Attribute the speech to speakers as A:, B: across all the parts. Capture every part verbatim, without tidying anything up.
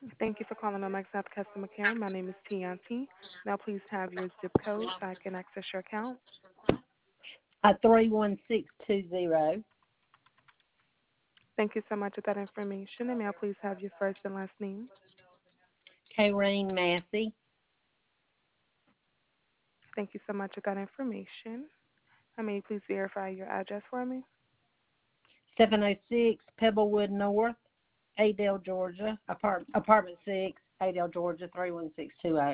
A: Thank you for calling Omex South Customer Care. My name is Tianti. Now please have your zip code so I can access your account.
B: Uh, three one six two zero.
A: Thank you so much for that information. And may I please have your first and last name?
B: Kayreen Massey.
A: Thank you so much for that information. And may you please verify your address for me?
B: seven oh six Pebblewood North, Adel, Georgia. Apart- apartment six, Adel, Georgia, three one six two zero.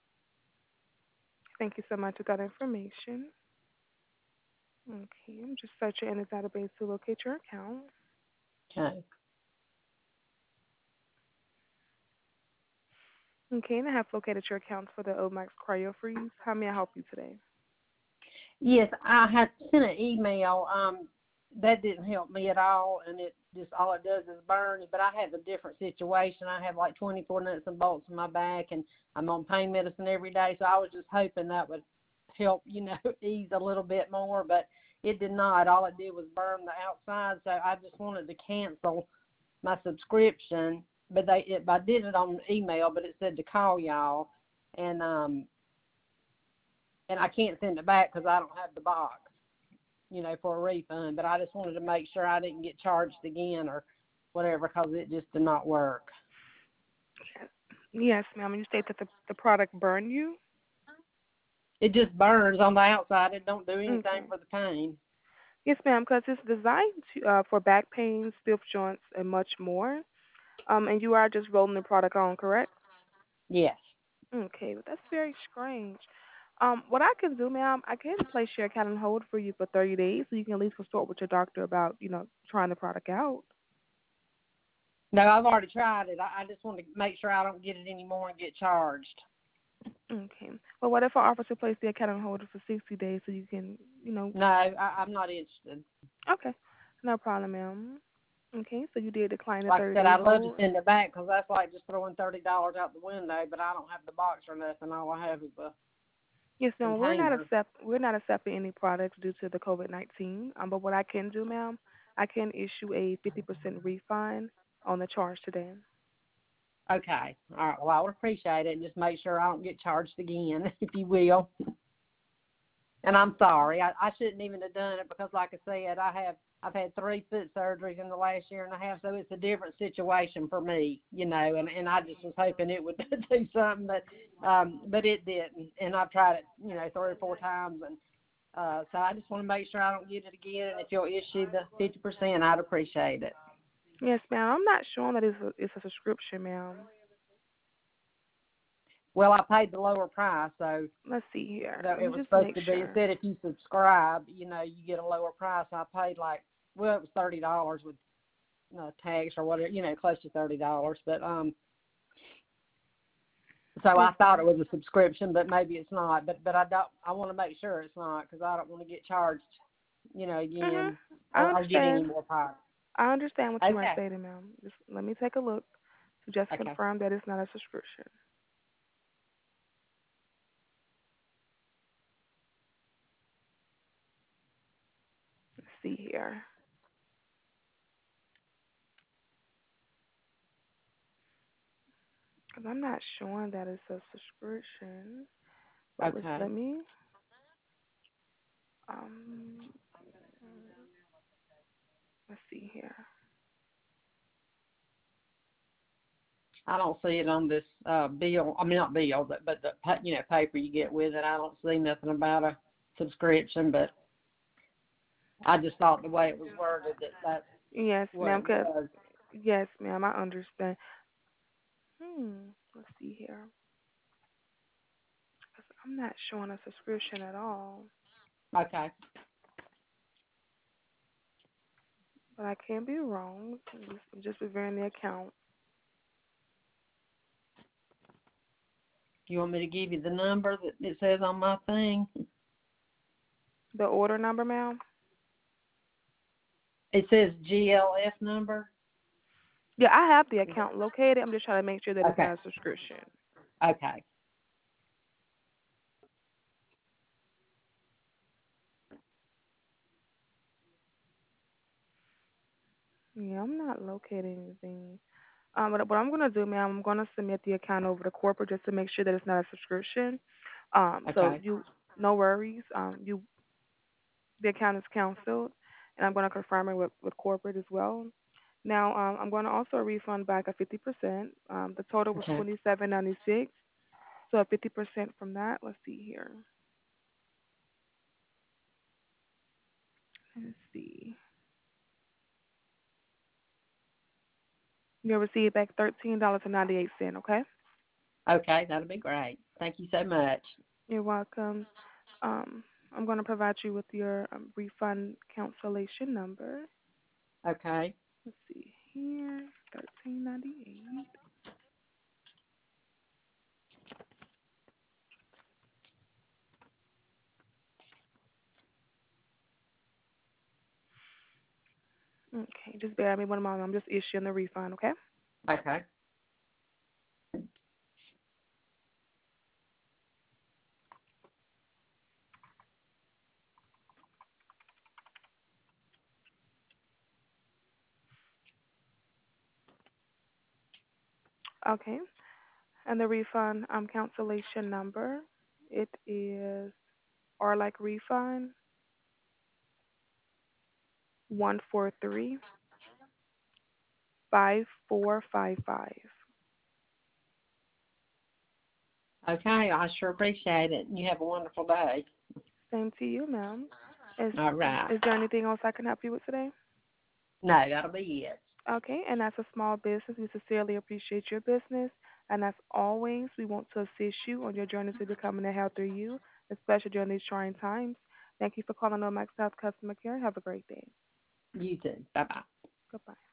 A: Thank you so much for that information. Okay, I'm just searching in the database to locate your account.
B: Okay.
A: Okay, and I have located your account for the Omax Cryo Freeze. How may I help you today?
B: Yes, I had sent an email. Um, that didn't help me at all, and it just all it does is burn. But I have a different situation. I have like twenty-four nuts and bolts in my back, and I'm on pain medicine every day. So I was just hoping that would help, you know, ease a little bit more. But it did not. All it did was burn the outside. So I just wanted to cancel my subscription. But they, it, I did it on email, but it said to call y'all, and um, and I can't send it back because I don't have the box, you know, for a refund. But I just wanted to make sure I didn't get charged again or whatever because it just did not work.
A: Yes, ma'am. You state that the, the product burned you?
B: It just burns on the outside. It don't do anything
A: Okay.
B: for the pain.
A: Yes, ma'am, because it's designed to, uh, for back pain, stiff joints, and much more. Um, and you are just rolling the product on, correct?
B: Yes.
A: Okay, well, that's very strange. Um, what I can do, ma'am, I can place your account on hold for you for thirty days so you can at least consult with your doctor about, you know, trying the product out.
B: No, I've already tried it. I, I just want to make sure I don't get it anymore and get charged.
A: Okay. Well, what if I offer to place the account on hold for sixty days so you can, you know,
B: No, I, I'm not interested.
A: okay. No problem, ma'am. Okay, so you did decline the
B: Like I
A: thirty
B: said,
A: day
B: I'd love to
A: hold.
B: send it back because that's like just throwing thirty dollars out the window. But I don't have the box or nothing. All I have is the
A: Yes, ma'am. We're not
B: container.
A: accept we're not accepting any products due to the COVID nineteen. Um, but what I can do, ma'am, I can issue a fifty percent refund on the charge today.
B: Okay. All right. Well, I would appreciate it. Just make sure I don't get charged again, if you will. And I'm sorry. I, I shouldn't even have done it because, like I said, I have I've had three foot surgeries in the last year and a half, so it's a different situation for me, you know. And, and I just was hoping it would do something, but um, but it didn't. And I've tried it, you know, three or four times, and uh, so I just want to make sure I don't get it again. And if you'll issue the fifty percent, I'd appreciate it.
A: Yes, ma'am. I'm not sure that it's a, it's a subscription, ma'am.
B: Well, I paid the lower price, so
A: Let's see here.
B: that
A: Let
B: it
A: me
B: was
A: just
B: supposed
A: make
B: to be. It
A: sure.
B: said if you subscribe, you know, you get a lower price. I paid like, well, it was thirty dollars with uh, tax or whatever, you know, close to thirty dollars. But um, so
A: Yes,
B: I thought
A: ma'am.
B: it was a subscription, but maybe it's not. But but I don't. I want to make sure it's not because I don't want to get charged, you know,
A: Mhm.
B: again
A: I
B: or, or get any
A: understand.
B: more products.
A: I understand what you are
B: Okay.
A: saying, ma'am. Just let me take a look to just
B: Okay.
A: confirm that it's not a subscription. Let's see here. Because I'm not showing that it's a subscription. But let's
B: Okay.
A: let me um let's see here.
B: I don't see it on this uh, bill. I mean, not bill, but but the pa- you know paper you get with it. I don't see nothing about a subscription, but I just thought the way it was worded that that's
A: Yes,
B: what
A: ma'am.
B: it
A: Cause
B: was.
A: yes, ma'am. I understand. Hmm. Let's see here. 'Cause I'm not showing a subscription at all.
B: Okay.
A: But I can be wrong. I'm just, I'm just reviewing the account.
B: You want me to give you the number that it says on my thing?
A: The order number, ma'am.
B: It says G L F number.
A: Yeah, I have the account located. I'm just trying to make sure that it's
B: Okay.
A: not a subscription.
B: Okay.
A: Yeah, I'm not locating anything. Um, but what I'm gonna do, ma'am, I'm gonna submit the account over to corporate just to make sure that it's not a subscription. Um, so
B: Okay.
A: you, no worries. Um, you, the account is canceled, and I'm gonna confirm it with with corporate as well. Now, um, I'm gonna also refund back a fifty percent. Um, the total was
B: Okay.
A: twenty-seven ninety-six. So fifty percent from that. Let's see here. Let's see. You'll receive back thirteen dollars and ninety-eight cents. Okay.
B: Okay, that'll be great. Thank you so much.
A: You're welcome. Um, I'm gonna provide you with your um, refund cancellation number.
B: Okay.
A: Let's see here. Thirteen ninety-eight. Okay, just bear with me one moment. I'm just issuing the refund. Okay.
B: Okay.
A: Okay. And the refund um cancellation number. It is R like refund one four three five four five five.
B: Okay, I sure appreciate it. You have a wonderful day.
A: Same to you, ma'am. Is
B: All right.
A: is there anything else I can help you with today?
B: No, that'll be it.
A: Okay, and as a small business, we sincerely appreciate your business. And as always, we want to assist you on your journey to becoming a healthier you, especially during these trying times. Thank you for calling on Max Health Customer Care. Have a great day.
B: You too. Bye bye.
A: Goodbye.